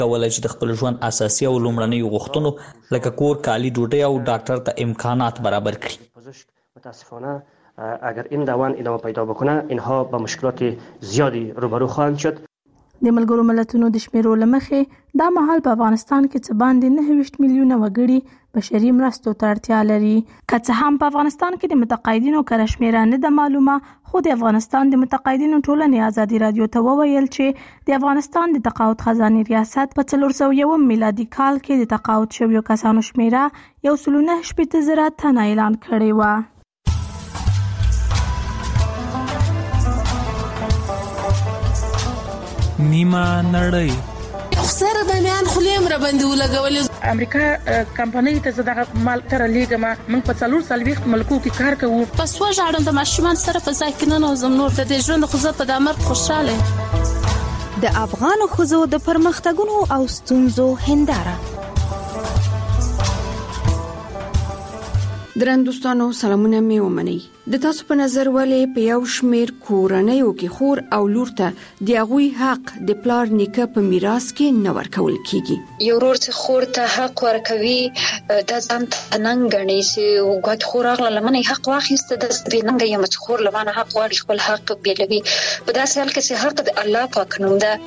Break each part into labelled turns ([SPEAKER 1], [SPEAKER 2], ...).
[SPEAKER 1] کولای چې د خپل ژوند اساسي او لومړنیو غوښتنو لکه کور، کالي، ډوډۍ او ډاکټر ته امکانات برابر کړي.
[SPEAKER 2] متاسفانه اگر این روند ادامه پیدا بکنه اینها با مشکلات زیادی روبرو خواهند شد.
[SPEAKER 3] د ملګرو ملتونو د شمیرو له مخې دا مهال په افغانستان کې څه باندې 29 میلیونه وګړي بشري مرستو ته اړتیا لري. که څه هم په افغانستان کې د متقاعدینو کره شمیره نه ده معلومه، خو د افغانستان د متقاعدینو ټولنې ازادي رادیو ته وویل چې د افغانستان د تقاعد خزانې ریاست په 401 میلادي کال کې د تقاعد شویو کسانو شمیره 1.8 تنه اعلان کړې وه.
[SPEAKER 4] نیمه نړۍ
[SPEAKER 5] سره د میان خلیم را باندې ولګولې.
[SPEAKER 6] امریکا کمپنۍ ته زداغه مال تر لیګه من په 440 ملکو کې کار کوو.
[SPEAKER 5] پس وژاړم د ماشومان سره په ځای کې نه نوزم نور د ژوند خو زه په دمر خوشاله.
[SPEAKER 7] د افغان ښځو د پرمختګونو او ستونزو هنداره.
[SPEAKER 8] درندوستانو سلامونه می ومني. د تاسو په نظر ولې په یو شمیر کورنیو کې خور او لور ته د هغوی حق د پلار نیکه په میراث کې نه ورکول کیږي؟
[SPEAKER 9] یو ورور ته خور ته حق ورکوي د ځان ننګ غني چې وګت خور اغله لمنه حق واخیسته د ننګ یم چې خور لمنه حق واړي خپل حق بیلوي. په داسې حال کې چې حق د الله پاک نوم ده.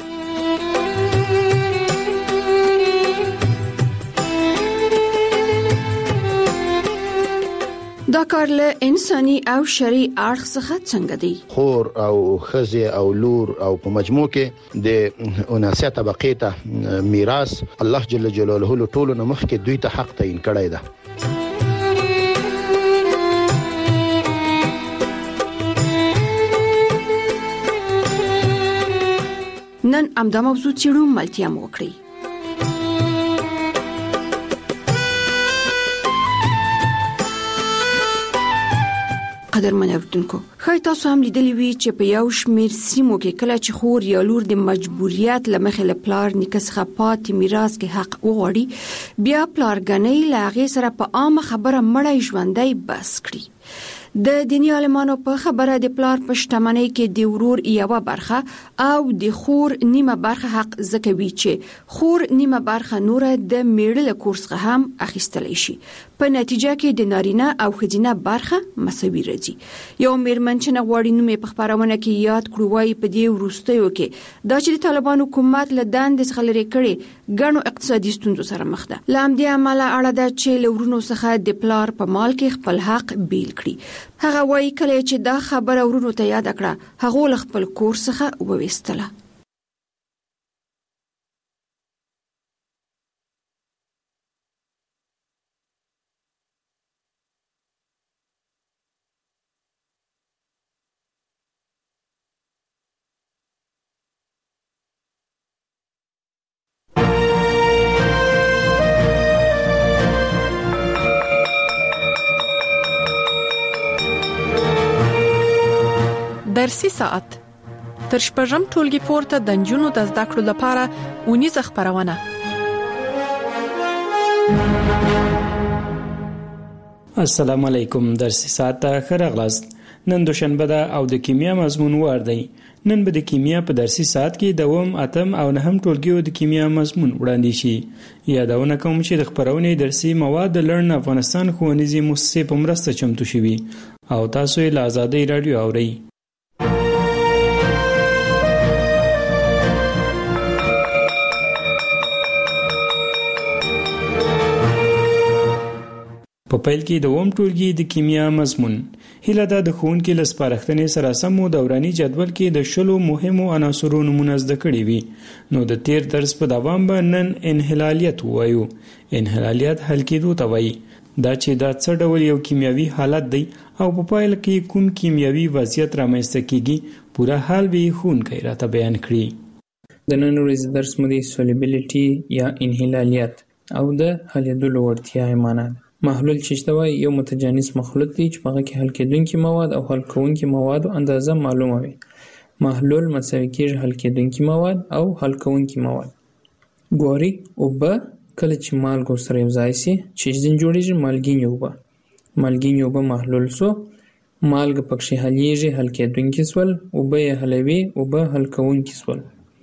[SPEAKER 8] دا کار له انساني او شرعي اړخ څخه څنګه دی؟
[SPEAKER 10] خور او خزه او لور او په مجموع کې د 79 طبقې ته میراث الله جل جلاله له ټولو نه مخکې دوی ته حق تعین کړی ده. نن امدا موضوع چیرو ملتیا مو کړی. قدرمن اوریدونکو، خای تاسو هم لیدلی وی چې په یو شمیر سیمو کې کله چې خور یا لور د مجبوریت لمخې له پلار نیکه څخه پاتې میراث کې حق وغواړي، بیا پلارګنۍ له هغې سره په عامه خبره مړی ژوندی بس کړي. د دینی عالمانو په خبره د پلار په شتمنۍ کې د ورور یوه برخه او د خور نیمه برخه حق زکوي چې خور نیمه برخه نور د میړه له کور څخه هم اخیستلی شي. په نتیجه کې د نارینه او ښځینه برخه مساوي راځي. یو میرمن چې نه غواړي نوم یې په خپرونه کې یاد کړو وایي په دې وروستیو کې دا چې د طالبان حکومت له دندې څخه لرې کړي ګڼو اقتصادي ستونزو سره مخ ده. له همدې امله اړه ده چې له ورونو څخه د پلار په مال کې خپل حق بیل کړي. هغه وایي کله چې دا خبره ورونو ته یاد کړه هغه له خپل کور څخه وویستله.
[SPEAKER 11] درسي ساعت تر شپږم ټولګي پورته د نجونو د زده کړو لپاره اونیزه خپرونه.
[SPEAKER 4] السلام علیکم. درسي ساعت ته ښه راغلاست. نن دوشنبه ده او د کیمیا مضمون وار دی. نن به د کیمیا په درسي ساعت کې دوم، اتم او نهم ټولګیو د کیمیا مضمون وړاندې شي. یادونه کوم چې د خپرونې درسي مواد د لرن افغانستان ښوونیزې مؤسسې په مرسته چمتو شوي او تاسو یې له آزادۍ راډیو اورئ. په پیل کې د اووم ټولګي د کیمیا مضمون هیله ده د ښوونکي له سپارښتنې سره سم دوراني جدول کې د 10 مهمو عناصرو نومونه زده کړي وي. نو د تیر درس په دوام به نن انحلالیت وایو. انحلالیت حل کېدو ته وایي. دا چې دا څه ډول یو کیمیاوي حالت دی او په پایله کې کوم کیمیاوي وضعیت رامنځته کیږي، پوره حال به ښوونکی راته بیان کړي.
[SPEAKER 12] د نن ورځې درس مو د سولیبیلیټي یا انحلالیت او د حلېدلو وړتیا معنا ده. محلول چې وایي یو متجانس مخلوط دی چې هغه کې حل کېدونکي مواد او حل کوونکي مواد اندازه معلومه وي. محلول مساوي کېږي حل کېدونکي مواد او حل کوونکي مواد. ګوري اوبه کله چې مالګو سره یو ځای شي چې ځین جوړیږي مالګینې اوبه. مالګینې اوبه محلول سو، مالګه پکې حلیږي حل کېدونکي سول، اوبه یې حلوي، اوبه حل کوونکي سول.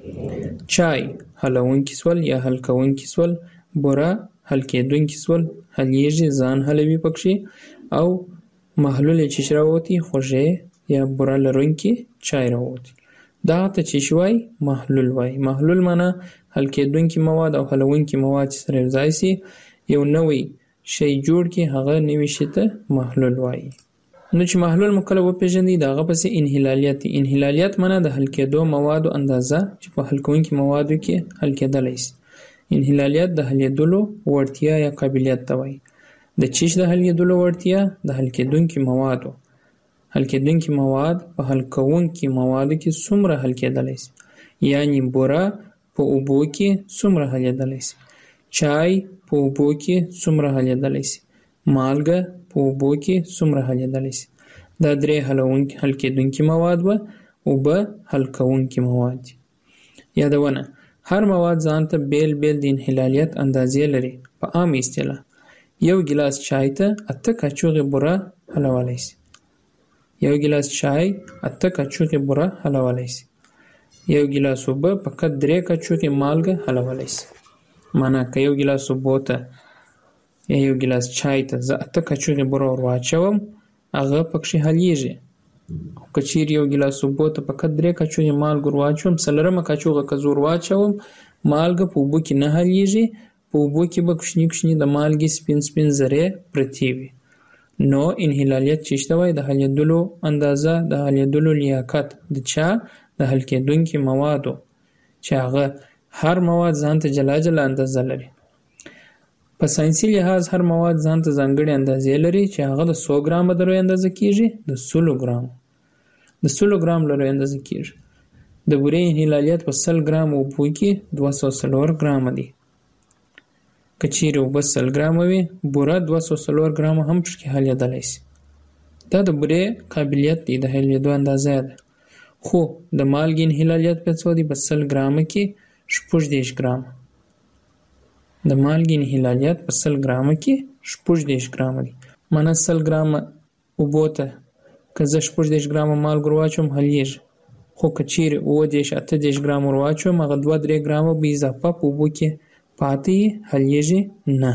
[SPEAKER 12] چای حلونکي سول یا حل کوونکي سول، بوره حل کېدونکي سول، حلیږي ځان حلوي پکښې، او محلول چیش راووتی خوږې یا بوره لرونکي چای راووتی. دغه ته چیش وای محلول وای. محلول معنا حل کېدونکي مواد او حلونکي مواد چې سره یوځای سي یو نوی شی جوړ کړي، هغه نوي شي ته محلول وایي. نو چې محلول مو کله وپېژندئ د هغه پسې انحلالیت دي. انحلالیت معنا د حل کېدو موادو اندازه چې په حل کوونکي موادو کې حل کېدلی سي. انحلالیت د حلېدلو وړتیا یا قابلیت ته وایي. د چیش د حلېدلو وړتیا د حل کېدونکي موادو. حل کېدونکي مواد په حل کوونکي موادو کې څومره حل کېدلی سي، یعنې بوره په اوبو کې څومره حلېدلی سي، چای په اوبو کې څومره حلېدلی سي، مالګه په اوبو کې څومره حلېدلی سي. دا درې حل کېدونکي مواد وه، اوبه حل کوونکي مواد دي. یادونه: هر مواد ځان ته بیل بیل د انحلالیت اندازې لري. په عام اصطلاح یو ګیلاس چای ته 8 کاچوغې بوره حلولی سي. یو ګیلاس چای 8 کاچوغې بوره حلولی سي. یو ګیلاس اوبه فقط 3 کاچوغې مالګه حلولی سي. معنا که یو ګیلاس اوبو ته یا یو ګیلاس چای ته زه 8 کاچوغې بوره ور واچوم، هغه پکښې حلیږي. خو که چیرې یو ګیلاس اوبو ته فقط 3 کاچوغې مالګه ور واچوم، 4مه کاچوغه که زه ور واچوم، مالګه په اوبو کې نه حلیږي. په اوبو کې به کوچني کوچني د مالګې سپین سپین ذرې پرتې وي. نو انحلالیت چې ته وایي د حلېدلو اندازه، د حلېدلو لیاقت د چا؟ د حل کېدونکي موادو، چې هغه هر مواد ځان ته جلا جلا اندازه لري. په ساینسي لحاظ هر مواد ځان ته ځانګړې اندازې لري چې هغه د 100 ګرامه د روی اندازه کېږي، د 100 ګرامو د 100 ګرام له روی اندازه کېږي. د بورې انحلالیت په 100 ګرام اوبو کې 204 ګرامه دی. که چیرې اوبه 100 ګرامه وي، بوره 204 ګرامه هم پکې حلېدلی سي. دا د بورې قابلیت دی، د حلېدو اندازه ده. خو د مالګې انحلالیت په څو دی؟ په 100 ګرامه کې 14 ګرامه. د مالګې انحلالیت په 100 ګرامه کې 14 ګرامه دی. معنا 100 ګرامه اوبو ته که زه 14 ګرامه مالګه ور واچوم حلیږي. خو که چیرې 18 ګرامه ور واچوم، هغه 2-3 ګرامه به اضافه په اوبو کې پاتې حلیږي نه.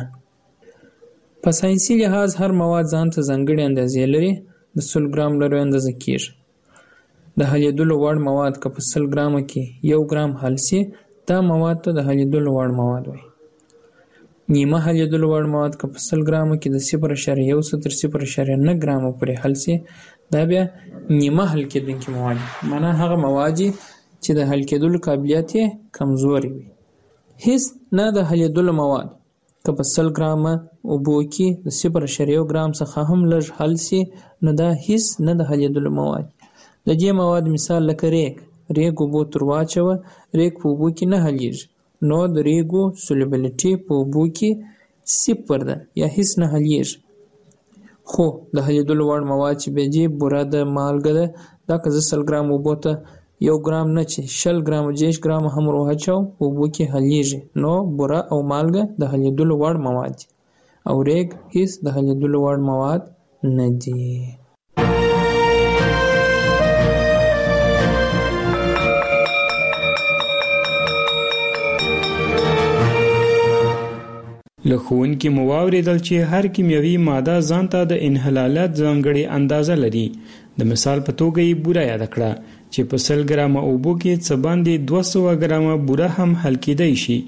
[SPEAKER 12] په ساینسي لحاظ هر مواد ځان ته ځانګړې اندازې لري، د 100 ګرام له روی اندازه کېږي. د حلېدلو وړ مواد که په 100 ګرامه کې 1 ګرام حل سي، دا مواد ته د حلېدلو وړ مواد وایي. نیمه حلېدلو وړ مواد که په 100 ګرامه کې د 0.1 تر 0.9 ګرامه پورې حل سي، دا بیا نیمه حل کېدونکي مواد دي. معنا هغه مواد چې د حل کېدلو قابلیت یې کمزوري وي. هیڅ نه د حلېدلو مواد که په 100 ګرامه اوبو کې د 0.1 ګرام څخه هم لږ حل سي، نو دا هیڅ نه د حلېدلو مواد. د دې مواد مثال لکه ریګ اوبو تر واچوه، ریګ په اوبو کې نه حلیږي، نو د ریګو سولوبیلیټي په اوبو کې 0 ده یا هیڅ نه حلیږي. خو د حلېدلو وړ مواد چې بیا بوره ده، مالګه ده، دا که زه 100 ګرام اوبو ته 1 ګرام نه چې 20 ګرامه 10 ګرامه هم ور واچوم، په اوبو کې حلیږي. نو بوره او مالګه د حلېدلو وړ مواد دي، او ریګ هیڅ د حلېدلو وړ مواد نه دي.
[SPEAKER 4] له ښوونکي مو واورېدل چې هر کیمیاوي ماده ځان ته د انحلالیت ځانګړې اندازه لري. د مثال په توګه یې بوره یاده کړه چې په 100 ګرامه اوبو کې څه باندې 200 ګرامه بوره هم حل کېدی شي.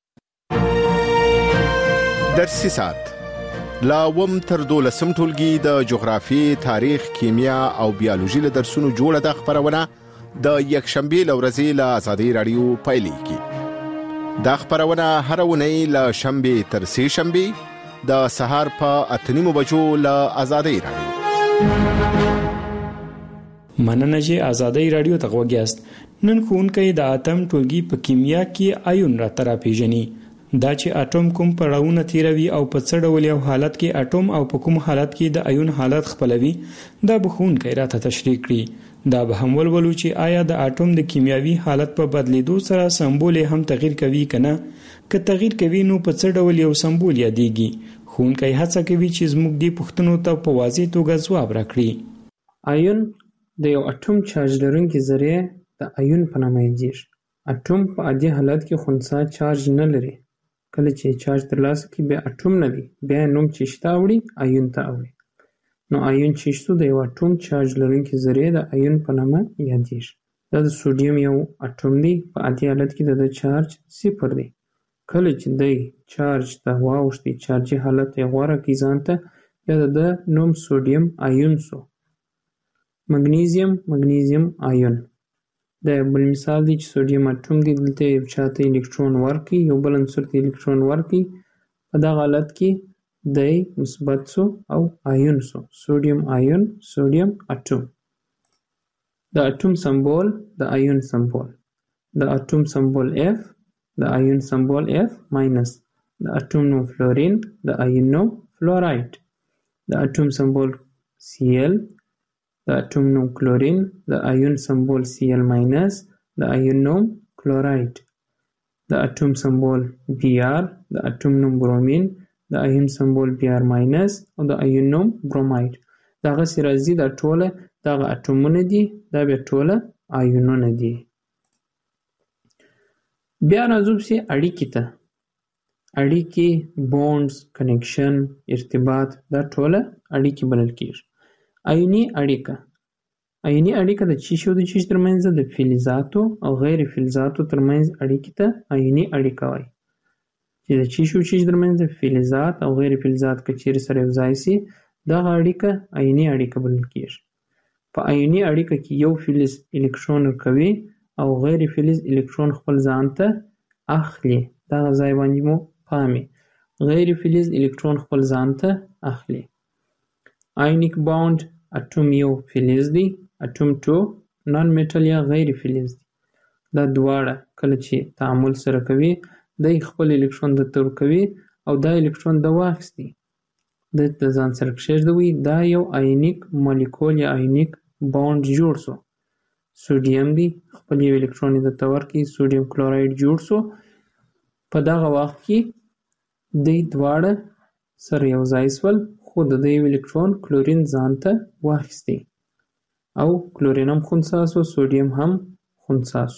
[SPEAKER 13] درسي ساعت لا وم تر 12 ټولګي د جغرافي، تاریخ، کیمیا او بیولوژي له درسونو جوړه د خبرونه د یکشنبه لورځي له آزادۍ رادیو پایلیږي. دا خبرونه هر ونی له شنبه تر سه شنبه د سهار په 8:30 بجو له آزادۍ رادیو.
[SPEAKER 4] مننه چې آزادۍ رادیو ته غوږیاست. نن ښوونکی د اتم ټولګي په کیمیا کې آیون راته راپېژني. دا چې اټوم کوم پړاوونه تیروي او په څه ډول یو حالت کې اټوم او په کوم حالت کې د آیون حالت خپلوي، دا به ښوونکی راته تشریح کړي. دا به هم ولولو چې آیا د اټوم د کیمیاوي حالت په بدلیدو سره سمبول هم تغییر کوي کنه؟ که تغییر کوي نو په څه ډول یو سمبول یادېږي؟ ښوونکی هڅه کوي چې زموږ دې پوښتنو ته په واضح توګه ځواب راکړي.
[SPEAKER 12] آیون د یو اټوم چارج لرونکي ذرې د آیون په نامه یادېږي. اټوم په عادي حالت کې خنثی چارج نه لري. کله چې چارج ترلاسه کړي بیا اټوم نه دی، بیا نوم چې شته اوړي آیون ته اوړي. نو آیون چې شته د یو اټوم چارج لرونکي ذرې د آیون په نامه یادیږي. دا د سوډیم یو اټوم دی، په عادي حالت کې د چارج 0 دی. کله چې دی چارج ته واوښتي، چارجي حالت یې غوره کړي ځان ته، بیا د نوم سوډیم آیون سو. مګنیزیم آیون دا بل مثال دی چې سوډیم اټوم دی، دلته یو چاته الکترون ورکړي، یو بل عنصر ته الکترون ورکړي، په دغه حالت کې دی مثبت سو او آیون سو. سوډیم آیون، سوډیم اټوم. د اټوم سمبول د آیون سمبول. د اټوم سمبول F، د آیون سمبول F ماینس. د اټوم نوم فلورین، د آیون نوم فلورایډ. د اټوم سمبول Cl، د اټوم نوم کلورین، د آیون سمبول Cl ماینس، د آیون نوم کلورایډ. د اټوم سمبول Br، د اټوم نوم برومین، د آیون سمبول Br ماینس او د آیون نوم برومایډ. دغه سي راځي دا ټوله دغه اټومونه دي، دا بیا ټوله آیونونه دي. بیا راځو سي اړیکې ته. اړیکې، بونډز، کنیکشن، ارتباط، دا ټوله اړیکې بلل کېږي. آیوني اړیکه. آیوني اړیکه د څه شي او د څه شي ترمنځ ده؟ د فلزاتو او غیر فلزاتو ترمنځ اړیکې ته آیوني اړیکه وایي. چې د څه شي او څه شي ترمنځ د فلزات او غیر فلزات که چیرې سره یو ځای سي، دغه اړیکه آیوني اړیکه بلل کېږي. په آیوني اړیکه کې یو فلز الکترون ورکوي او غیر فلز الکترون خپل ځان ته اخلي. دغه ځای باندې مو پامې. غیر فلز الکترون خپل ځان ته اخلي. آیونیک باونډ، اټوم یو فلز دی، اټوم 2 نان میټل یا غیر فلز دی. دا دواړه کله چې تعامل سره کوي، دی خپل الکترون درته ورکوي او دا الکترون د واخیستی، د ځان سره کښېږدوي. دا یو آیونیک مالیکول یا آیونیک باونډ جوړ سو. سوډیم دی، خپل یو الکترون یې درته ورکړي، سوډیم کلورایډ جوړ سو. په دغه وخت کې دی دواړه سره یو ځای سول، خو د دې یو الکترون کلورین ځان ته واخیستی او کلورین هم خنثی سو، سوډیم هم خنثی سو.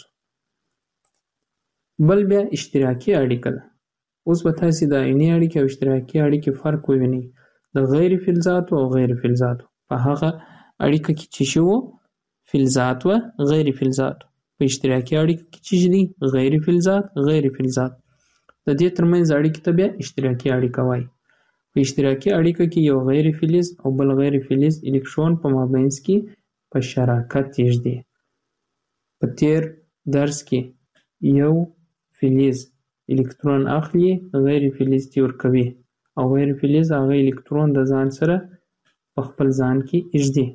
[SPEAKER 12] بل بیا اشتراکي اړیکه ده. اوس به تاسې د آیوني اړیکې او اشتراکي اړیکې فرق ووینئ. د غیر فلزاتو او غیر فلزاتو. په هغه اړیکه کې چې شی وو فلزات و غیر فلزات. په اشتراکي اړیکه کې چې دي غیر فلزات غیر فلزات. د دې ترمنځ اړیکې ته بیا اشتراکي اړیکه وایي. په اشتراکي اړیکه کې یو غیر فلز او بل غیر فلز الکترون په مابینځ کې په شراکت یږدي. په تیر درس کې یو فلز الکترون اخلي، غیر فلز ته ورکوي او غیر فلز هغه الکترون د ځان سره په خپل ځان کې یږدي.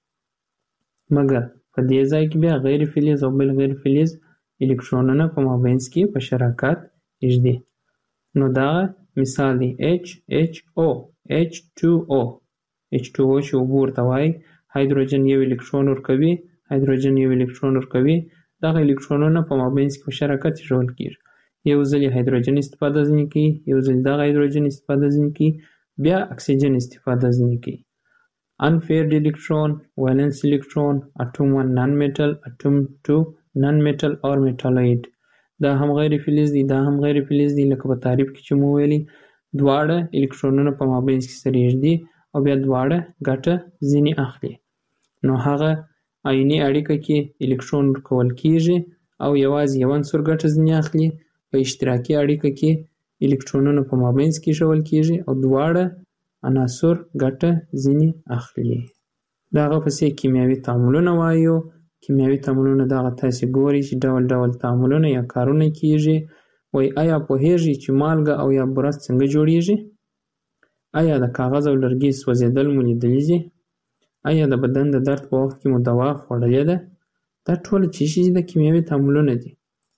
[SPEAKER 12] مګر په دې ځای کې بیا غیر فلز او بل غیر فلز الکترونونه په مابینځ کې په شراکت یږدي. نو دا مثال دی HHO، H2O. H2O چې اوبه ورته وایي، هایدروجن یو الکترون ورکوي، هایدروجن یو الکترون ورکوي. دغه الکترونونه په مابینځ کې په شراکت ایښودل کېږي. یو ځل هایدروجن استفاده ځینې کوي، یو ځل دغه هایدروجن استفاده ځینې کوي، بیا اکسیجن استفاده ځینې کوي. unpaired electron، valence electron، atom 1 non metal، atom 2 non metal or metalloid. دا هم غیر فلز دي، دا هم غیر فلز دي. لکه په تعریف کې چې مو ویلي، دواړه الکترونونه په مابینځ کې سره یږدي او بیا دواړه ګټه ځینې اخلي. نو هغه آیوني اړیکه کې الکترون ورکول کېږي او یوازې یو عنصر ګټه ځینې اخلي. په اشتراکي اړیکه کې الکترونونه په مابینځ کې ایښودل کېږي او دواړه عناصر ګټه ځینې اخلي. دغه پسې کیمیاوي تعاملونه وایو. کیمیاوي تعاملونه دغه تاسې ګورئ چې ډول ډول تعاملونه یا کارونه کېږي. وایي آیا پوهېږئ چې مالګه او یا بوره څنګه جوړېږي؟ آیا د کاغذ او لرګي سوځېدل مو لیدلي دي؟ آیا د بدن د درد په وخت کې مو دوا خوړلې ده؟ دا ټول څه شي د کیمیاوي تعاملونه دي.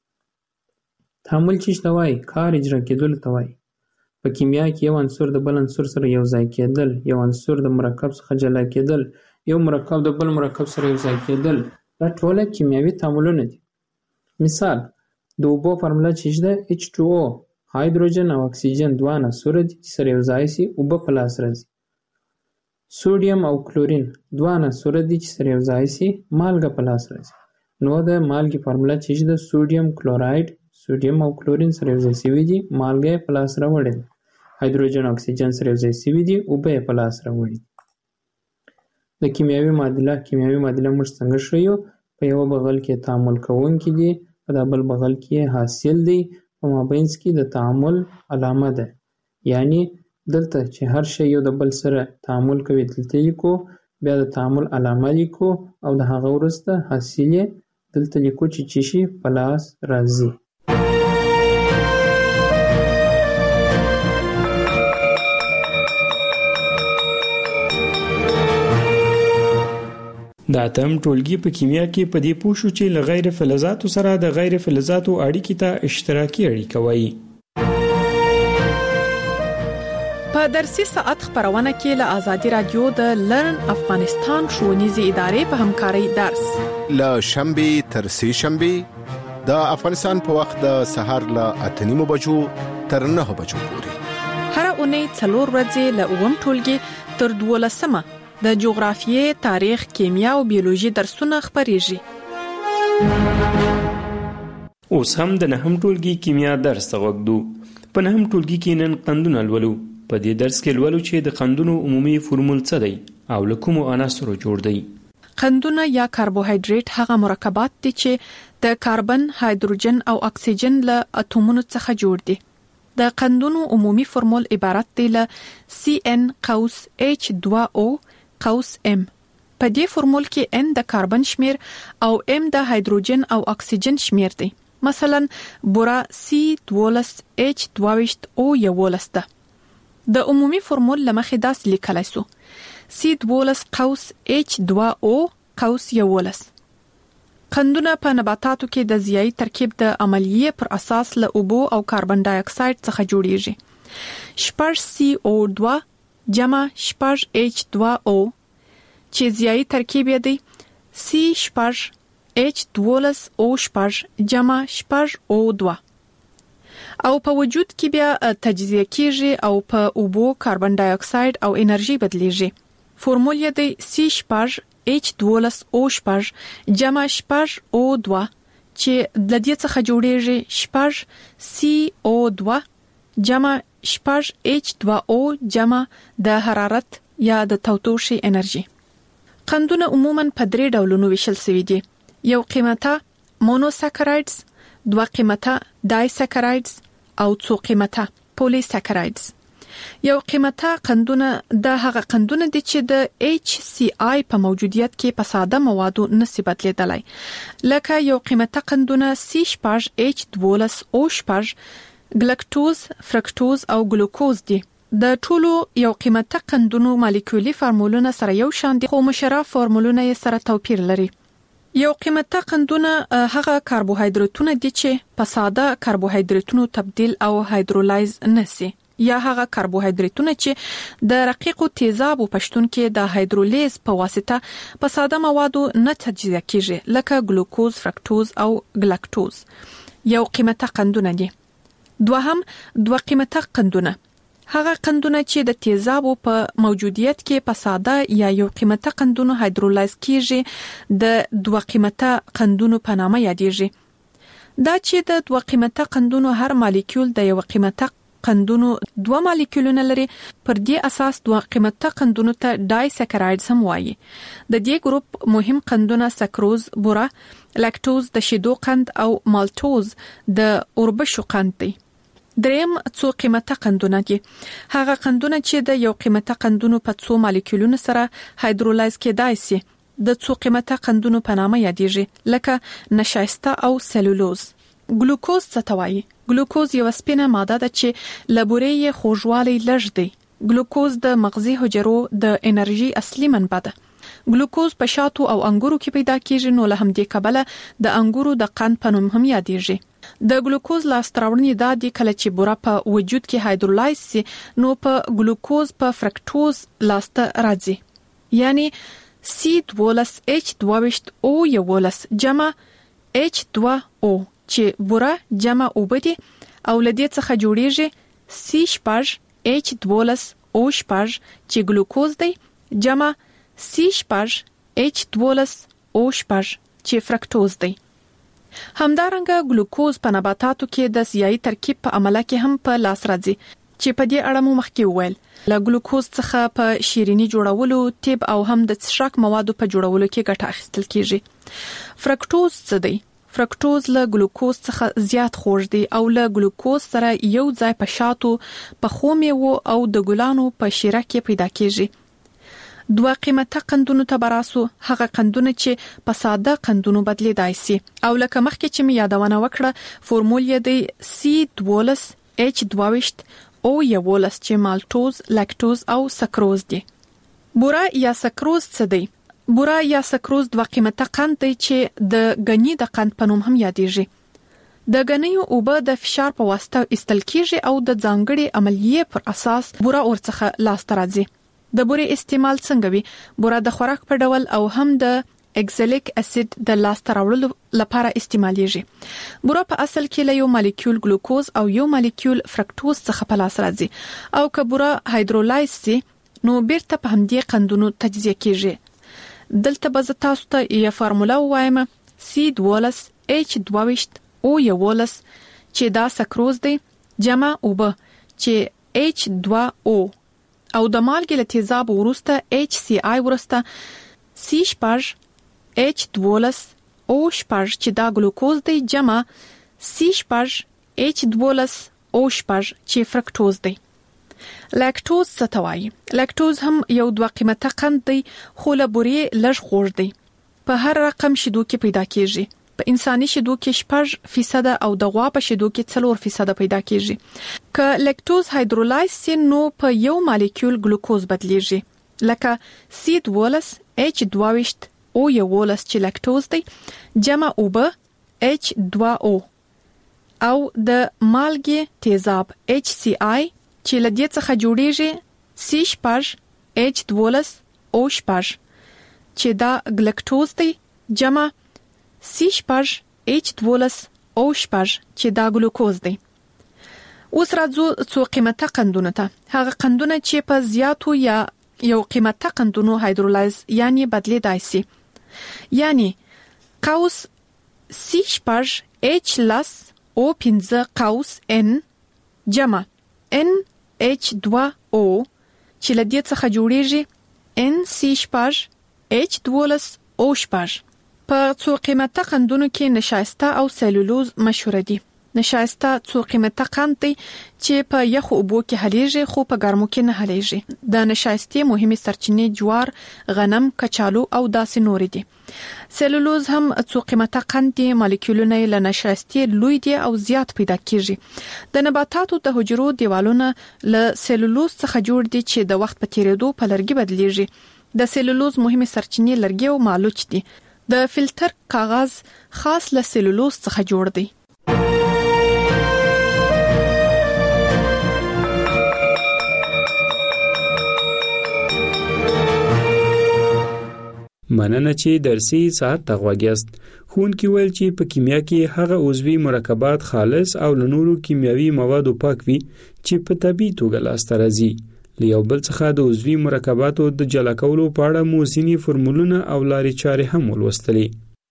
[SPEAKER 12] تعامل څه ته وایي؟ کار اجرا کېدلو ته وایي. په کیمیا کې یو عنصر د بل عنصر سره یو ځای کېدل، یو عنصر د مرکب څخه جلا کېدل، یو مرکب د بل مرکب سره یو ځای کېدل، دا ټول کیمیاوي تعاملونه دي. مثال د اوبو فارموله چې ده H2O، هایدروجن او اکسیجن دوه عناصر دي چې سره یو ځای سي اوبه په لاس راځي. سوډیم او کلورین دوه عناصر دي چې سره یو ځای سي مالګه په لاس راځي. نو د مالګې فارمولا چې د سوډیم کلوراید سوډیم او کلورین سره یوځای شوي دي مالګه په لاس راوړي هایدروجن اکسیجن سره یوځای شوي دي او به په لاس راوړي د کیمیاوي معادله موږ څنګه ښیو په یو بغل کې تعامل کوونکي دي په بل بغل کې حاصل دی په مابینځ کې د تعامل علامه ده یعنی دلته چې هر شی یو د بل سره تعامل کوي دلته لیکو بیا د تعامل علامه لیکو او د هغه وروسته حاصل دلته لیکو چې شي په لاس راځي
[SPEAKER 4] د اتم ټولګي په کیمیا کې په دې پوه شو چې له غیر فلزاتو سره د غیر فلزاتو اړیکې ته اشتراکي اړیکه وایي.
[SPEAKER 11] په درسي ساعت خبرونه کې له آزادي رادیو د لرن افغانستان ښوونیزې ادارې په همکارۍ درس
[SPEAKER 13] له شنبه تر سه شنبه د افغانستان په وخت د سحر له 8:30 بجو تر 9 بجو پورې
[SPEAKER 11] هر اونۍ 4 ورځې له اوم ټولګي تر 12 د جغرافیې، تاریخ، کیمیا او بیولوژي درسونه خبريږي.
[SPEAKER 4] اوس هم د نهم ټولګي کیمیا درس غوږدو. په نهم ټولګي کې نن قندونه لولو. په دې درس کې لولو چې د قندونو عمومي فورمول څه دی او له کومو عناصرو جوړ دی.
[SPEAKER 11] قندونه یا کاربوهایډریټ هغه مرکبات دي چې د کاربن، هایدروجن او اکسیجن له اتومونو څخه جوړ دي. د قندونو عمومي فورمول عبارت دی له CN(H2O) قوس M. په دې فورمول کې N د کاربن شمیر او M د هایدروجن او اکسیجن شمیر دی. مثلا بورا C12H22O11 ده. د عمومي فورمول لمخې داس لیکلای سو C12 قوس H2O قوس 11. قندونه په نباتاتو کې د ضیائی ترکیب د عملیې پر اساس له اوبو او کاربن ډای اکساید څخه جوړیږي. شپږ CO2 جمع شپږ H2O چې ضیائی ترکیب یې دی C12H12O جمع شپږ O2 او په وجود کې بیا تجزیه کیږي او په اوبو، کاربن ډای اکساید او انرژي بدلیږي. فورمول یې دی C12H12O جمع شپږ O2 چې د دې څخه جوړیږي شپږ CO2 جمع شپږ H2O جمع د حرارت یا د تودوخې انرژي. قندونه عموماً په 3 ډولونو ویشل شوي دي. یو قیمته مونوساکرایډز، دوه قیمته ډایساکرایډز او څو قیمته پولیساکرایډز. یو قیمته قندونه د هغه قندونه دي چې د HCI په موجودیت کې په ساده موادو نشي بدلیدلای. لکه یو قیمته قندونه C12H12O ګلکټوز، فرکټوز او ګلوکوز دي. د ټولو یو قیمته قندونو مالیکولي فارمولونه سره یو شان دي، خو مشرف فارمولونه یې سره توپیر لري. یو قیمته قندونه هغه کاربوهایډریټونه دي چې په ساده کاربوهایډریټونو تبدیل او هایدرولایز نشي، یا هغه کاربوهایډریټونه چې د رقیقو تیزابو پشتون کې د هایدرولیز په واسطه په ساده موادو نه تجزیه کیږي، لکه ګلوکوز، فرکټوز او ګلکټوز. یو قیمته قندونه دي. دوه قیمته قندونه هغه قندونه چې د تیزابو په موجودیت کې په ساده یا یو قیمته قندونو هایدرولایز کیږي د دوه قیمته قندونو په نامه یادېږي. دا چې د دوه قیمته قندونو هر مالیکول د یو قیمته قندونو دوه مالیکولونه لري، پر دې اساس دوه قیمته قندونو ته ډایساکرایډز هم وایي. د دې ګروپ مهم قندونه سکروز، بوره، لاکټوز د شیدو قند او مالټوز د اوربشو قند دي. دریم څو قیمته قندونه دي. هغه قندونه چې د یو قیمته قندونو په څو مالیکولونو سره هایدرولایز کېدای شي د څو قیمته قندونو په نامه یادېږي، لکه نشایسته او سلولوز. ګلوکوز څه ته وایي؟ ګلوکوز یو سپینه ماده ده چې لبوري یې خوږوالی لږ دی. ګلوکوز د مغزي حجرو د انرژي اصلي منبع ده. ګلوکوز په شاتو او انګورو کې پیدا کیږي، نو له همدې کبله د انګورو د قند په نوم هم یادېږي. د ګلوکوز لاستراوړنې دا دي کله چې بوره په وجود کې هایدرولایز شي، نو په ګلوکوز په فرکټوز لاسته راځي. یعنی C12H22O11 جمع H2O چې بوره جمع اوبدي او لدې څخه جوړیږي C12H12O چې ګلوکوز دی جمع C12H12O چې فرکټوز دی. همدارنګه ګلوکوز په نباتاتو کې د سیاهي ترکیب په عمله کې هم په لاس راځي چې په دې اړه مو مخکې وویل. له ګلوکوز څخه په شیرینی جوړولو، طب او هم د څښاک موادو په جوړولو کې ګټه اخیستل کیږي. فرکټوز څه دی؟ فرکټوز له ګلوکوز څخه زیات خوږ دی او له ګلوکوز سره یو ځای په شاتو، په خو میوو او د ګلانو په شیره کې پیدا کیږي. دوه قیمته قندونو ته براسو، هغه قندونه چې په ساده قندونو بدلیدای شي او لکه مخکې چې می یادونه وکړه فورمول یې دی C12H22 او 11 چې مالټوز، لاکټوز او سکروز دي. بوره یا سکروز څه دی؟ بوره یا سکروز دوه قیمته قند دی چې د غنی د قند په نوم هم یادېږي. د غنیو اوبه د فشار په واسطه استل کیږي او د ځانګړي عملیې پر اساس بوره ورڅخه لاسته راځي. د بورې استعمال څنګه وي؟ بوره د خوراک په ډول او هم د اکزالیک اسید د لاسته راوړلو لپاره استعمالیږي. بوره په اصل کې له یو مالیکول ګلوکوز او یو مالیکول فرکټوز څخه په لاس راځي او که بوره هایدرولایز سي نو بیرته په همدې قندونو تجزیه کیږي. دلته به تاسو ته یو فارموله وایم C12H22O11 چې دا سکروز دی جمع اوبه چې H2O او د مالګې له تیزاب وروسته HCl وروسته C12H12O چې دا ګلوکوز دی جمع C12H12O چې فرکټوز دی. لاکټوز څه ته وایي؟ لاکټوز هم یو دوه قیمته قند دی خو له بورې لږ خوږ دی. په هر رقم شیدو کې پیدا کیږي. په انساني شیدو کې 6% او د غوا په شیدو کې 4% پیدا کیږي. که لاکټوز هایدرولایز سي نو په یو مالیکول ګلوکوز بدلیږي لکه C12H22O11 چې لاکټوز دی جمع اوبه H2O او د مالګې تیزاب HCl چې له دې څخه جوړیږي C12H12O چې دا ګلکټوز دی جمع C12H12O چې دا ګلوکوز دی. اوس راځو څو قیمته قندونه ته. هغه قندونه چې په زیاتو یا یو قیمته قندونو هایدرولایز یعنی بدلیدای شي. یعنی قوس C12H+O15 قوس N جمع NH2O چې له دې څخه جوړیږي NC12H12O. په څو قیمته قندونو کې نشایسته او سلولوز مشهور دي. نشایسته څو قیمته قند دی چې په یخو اوبو کې حلیږي خو په ګرمو کې نه حلیږي. د نشایستې مهمه سرچینې جوار، غنم، کچالو او داسې نور دي. سلولوز هم څو قیمته قند دي، مالیکولونه له نشایستې لوی دي او زیات پیدا کیږي. د نباتاتو د حجرو دیوالونه له سلولوز څخه جوړ دي چې د وخت په تیریدو په لرګي بدلیږي. د سلولوز مهمه سرچینې لرګي او مالوچ دي. د فلټر کاغذ خاص له سلولوز څخه جوړ دی.
[SPEAKER 4] مننه چې درسي ساعت تغواګیاست. ښوونکي ویل چې په کیمیا کې هغه عضوي مرکبات خالص او له نورو کیمیاوي موادو پاک وي چې په طبيعي توګه لاسته راځي. له یو بل څخه د عضوي مرکباتو د جلا کولو په اړه مو ځینې فورمولونه او لارې چارې هم ولوستلې.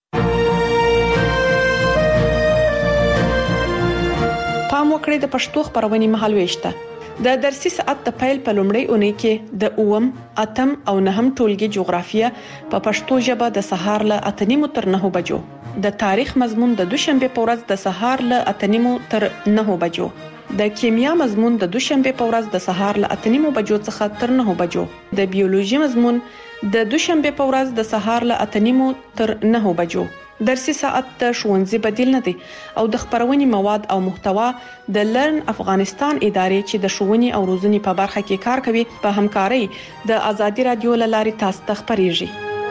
[SPEAKER 11] پام وکړئ د پښتو خبرونې مهالويشته. د درسي ساعت د پیل په لومړۍ اونۍ کې د 8م، 8م او 9م ټولګي جغرافیه په پښتو ژبه د سهار له 8:30 تر 9 بجو، د تاریخ مضمون د دوشنبه په ورځ د سهار له 8:30 تر 9 بجو، د کیمیا مضمون د دوشنبه په ورځ د سهار له 8:30 بجو څخه تر 9 بجو، د بیولوژي مضمون د دوشنبه په ورځ د سهار له 8:30 تر 9 بجو. درسي ساعت د ښوونځي بدیل نه دی او د خبرونې مواد او محتوا د لرن افغانستان ادارې چې د ښوونې او روزنې په برخه کې کار کوي په همکارۍ د ازادي رادیو لارې تاسو ته خبريږي.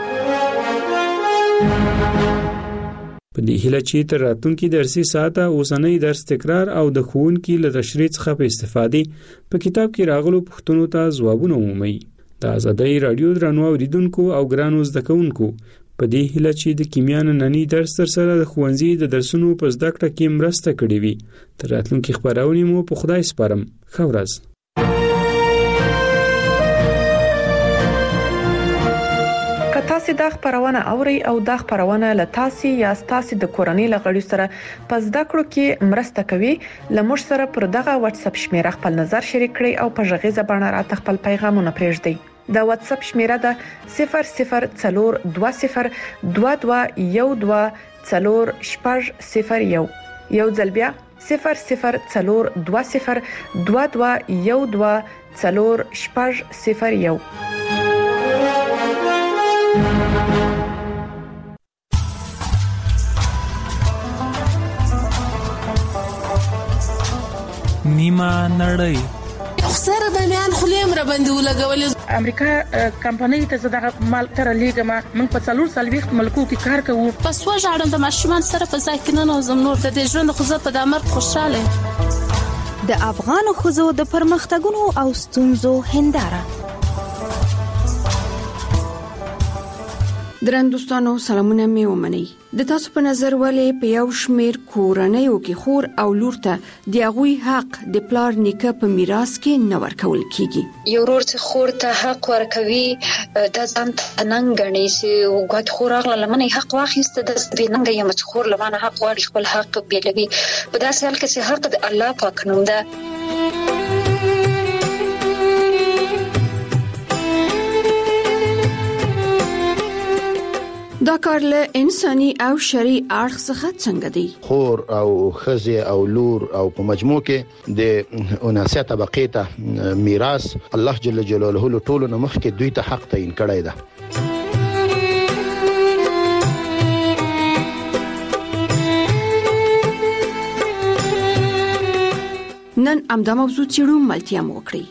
[SPEAKER 4] په دې هیله چې تر راتلونکي درسي ساعت اوسنۍ درس تکرار او د ښوونکي له تشریح څخه په استفادې په کتاب کې راغلو پوښتنو ته ځوابونه ومومئ. د ازادي رادیو درنو اوریدونکو او ګرانو زده کوونکو په دې هیله چې د کیمیا نننی درس تر سره د ښوونځي د درسونو په زده کړه کې مرسته کړې وي. تر راتلونکي خبرونه مو په خدای سپارم. ښه ورځ.
[SPEAKER 11] که تاسو د خبرونه اوري او د خبرونه له تاسو یا تاسو د کورنۍ لغړی سره پس د کړو کې مرسته کوي لمر سره پر دغه واتس اپ شمیره خپل نظر شریک کړئ او په ژغې زبانه راته خپل پیغامونه پرېږدئ د واتس اپ شمیره د 002022124001 یو ځل بیا 002022124001
[SPEAKER 14] نیمه نړۍ
[SPEAKER 5] خسر د میان خلیم را باندې ولګولې
[SPEAKER 6] امریکا کمپنۍ ته زداغه مال تر لیګما موږ په 440 ملکو کې کار کوو
[SPEAKER 5] پس وژاړم د ماشومان سره په ځای کې نه نوزم نور د ژوند خو په دمر خوشاله
[SPEAKER 7] د افغان خوځو د پرمختګونو او ستونزو هنداره
[SPEAKER 8] درندوستانو سلامونه مې ومني د تاسو په نظر ولې په یو شمیر کورنیو کې خور او لور ته د هغوی حق د پلار نیکه په میراث کې نه ورکول کیږي
[SPEAKER 9] یو ورور چې خور ته حق ورکوي د ځان تننګ غني چې وګت خور اغله لمنې حق واخیسته د بیننګ یم چې خور لمنه حق واړي خپل حق بیلوي په داسې حال کې چې حق د الله پاک نوم ده دا کار له انساني او شرعي اړخ څخه څنګه دی
[SPEAKER 15] خور او خزه او لور او په مجموع کې د 79 طبقه ته میراث الله جل جلاله له ټولو نمخ کې دوی ته حق تعین کړی دی
[SPEAKER 8] نن امدا موضوع چیرو ملتیا مو کړی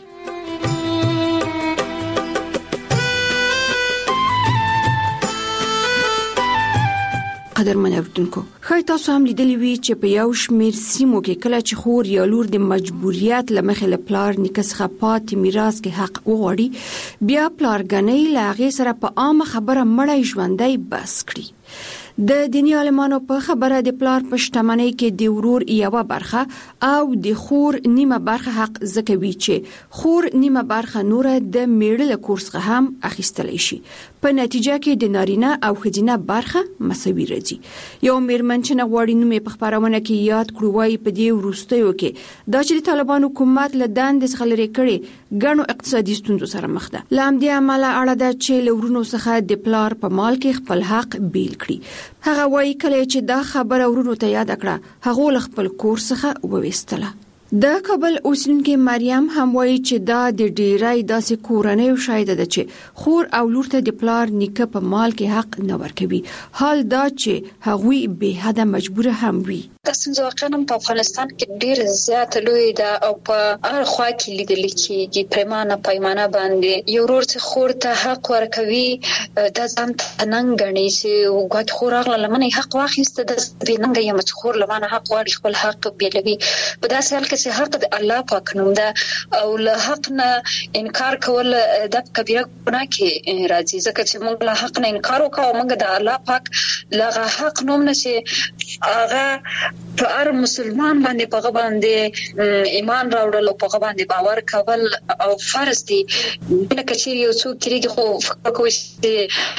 [SPEAKER 8] قدرمن اوردونکو خای تاسو هم لیدلی وی چې په یو شمیر سیمو کې کله چې خور یا لور د مجبوریت لمخې له پلار نیکه څخه پاتې میراث کې حق وغوړي بیا پلارګنۍ لاغې سره په عامه خبره مړی ژوندۍ بس کړي د دینی عالمانو په خبره د پلار په شتمنۍ کې د ورور یوه برخه او د خور نیمه برخه حق زکوي چې خور نیمه برخه نور د میړه کورس هم اخیستلی شي په نتیجه کې د نارینه او ښځینه برخه مساوي راځي یو میرمن چې غواړي نوم په خبرونه کې یاد کړو وايي په دې وروستیو کې دا چې د طالبانو حکومت له دندې څخه لري کړي ګڼو اقتصادي ستونزو سره مخ ده لامدې عمله اړه ده چې لورونو څخه د پلار په مال کې خپل حق بیل کړي هغه وایي کله چې دا خبره ورونو ته یاد کړه هغه خپل کور څخه وويستله د کابل اوسیدونکو مریم هم وایي چې دا د ډیرای داسې کورنۍ شاید ده چې خور او لور ته د پلار نیکه په مال کې حق نه ورکوي حال دا چې هغوی به حد مجبور هم وي
[SPEAKER 9] تاسو ځکه په افغانستان کې ډیر زیات لوی ده او په هر خوا کې لیدل کېږي پرمانه پیمانه باندې یو ورور چې خور ته حق ورکوي د ځان تننګ غني چې وګت خور اغله لمنې حق واخیسته د بیننګ یم چې خور لمنه حق واړي خپل حق بیلوي په داسې حال کې چې حق د الله پاک نوم ده او له حق نه انکار کول د کبیره ګناه کې راځي ځکه چې موږ له حق نه انکار وکړو موږ د الله پاک لغه حق نوم نه چې هغه په هر مسلمان باندې په باندې ایمان راوړل او په باندې باور کول او فرض دي لکه چې یو څوک کېږي خو فکر کوي چې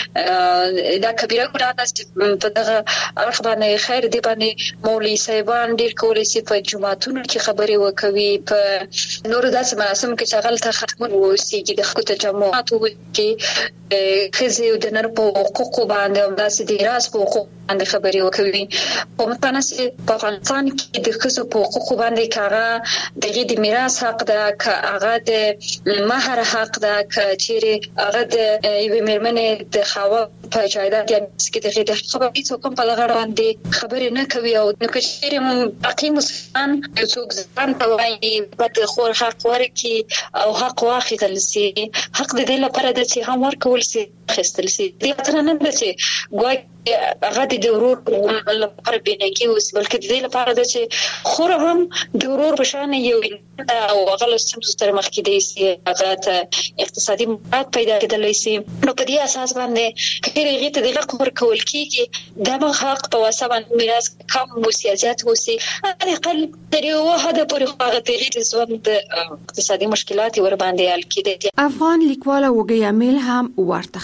[SPEAKER 9] دا کبیره ګناه ده چې په دغه اړخ باندې خیر دی باندې مولوی صاحبان ډیر کولای شي په جمعهتونو کې خبرې وکوي په نور داسې مراسم کې چې غلطه ختمون وسیږي د خپل تجمعات کې خزي د نر په حقوق باندې او داسې د راس په حقوق باندې خبرې وکوي په متنه په افغانستان کې د خزو په حقوق باندې کاغه دغه د میراث حق ده کاغه د مہر حق ده چې هغه د یو میرمنې د خاوه په جایداد کې دغه د خبرې څوک په لغړ باندې خبرې نه کوي او نو کچېرې باقي مسلمان یو څوک ځان ته وایي بد خور حق ورکي او حق واخیستل سي حق د دې لپاره د چې هم ورکول سي خستل سي دې تر نه ده چې ګوي هغه د ورور لپاره بنګي اوس بلکې د دې لپاره د چې خور هم د ورور په شان یو او غل سمز تر مخ کې دی سي هغه ته اقتصادي مفاد پیدا کېدلی سي نو په دې اساس باندې کله غیته د حق ورکول کیږي د حق په واسطه باندې میراث کم سیاست وسی اقل تر یو حد پورې هغه تغیر ژوند اقتصادي مشکلات ور باندې حل کېدي
[SPEAKER 8] افغان لیکواله وګي امیل هم ورته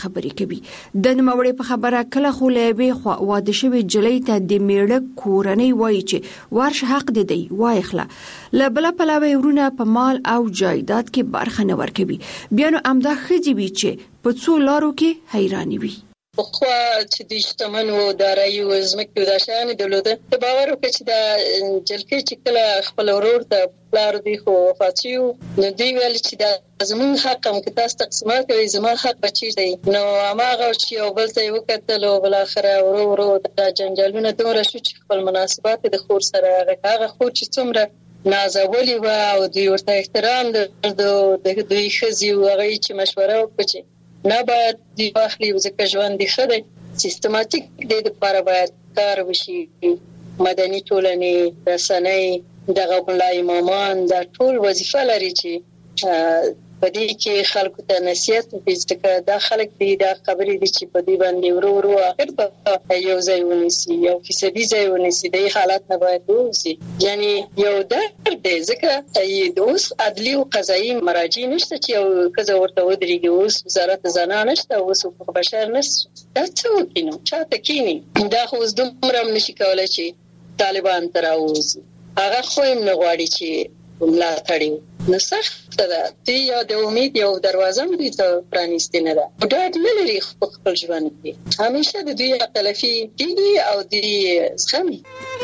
[SPEAKER 8] خبرې کوي. د نوموړي په خبره کله خو لېبه خو واده شوی جلۍ ته د میړه کورنۍ وایي چې ورش حق دی وایخله لبل پلاوی ورونه په مال او جایداد کې برخه نه ورکوي. بیا نو امدا خځې وی چې په څو لارو کې حیرانی وي.
[SPEAKER 16] خو چې د اجتماعي او دارایی او زمکو د شان دولته د باور وکړي چې د جلکې چې کله خپل ورور ته پلار دی خو وفاتیو نو دی ویل چې د زمون حق هم کې تاسو تقسیمات کوي زما حق بچی دی نو هغه چې یو بل ته وکړل او بل اخره ورو د جنجالونو دوره شو چې خپل مناسبات د خور سره هغه خور چې څومره نازولي و او دوی ورته احترام د دوی خزي او هغه چې مشوره وکړي نه باید دی واخلي ځکه ژوند دی خدای سیستماتیک د لپاره باید کار وشي. مدني ټولنې رسنۍ دغه بلای امامان دا ټول وظیفه لري چې په دې کې خلکو ته نصیحت وکړي چې دا خلک دي دا خبرې دي چې په دې باندې ورو اخر په یو ځای ونیسي یو فیصدي ځای ونیسي د حالت نه باید ووسي. یعنی یو درد دی ځکه د اوس عدلي او قضایي مراجع نشته چې یو کزه ورته ودرېږي اوس وزارت زنانه نشته اوس حقوق بشر نشته دا څه وکینو چاته کینی دا خو اوس دومره نشي کولای چې طالبان تراوزي هغه خو هم نه غواړي چې ملا تړي نو سخت ده تی یا د امید یو دروازه مې ته پرانیستې نه ده ډاډ نه لري خپل ژوند کې همیشه د دوی تلفي کیږي او د زخمي.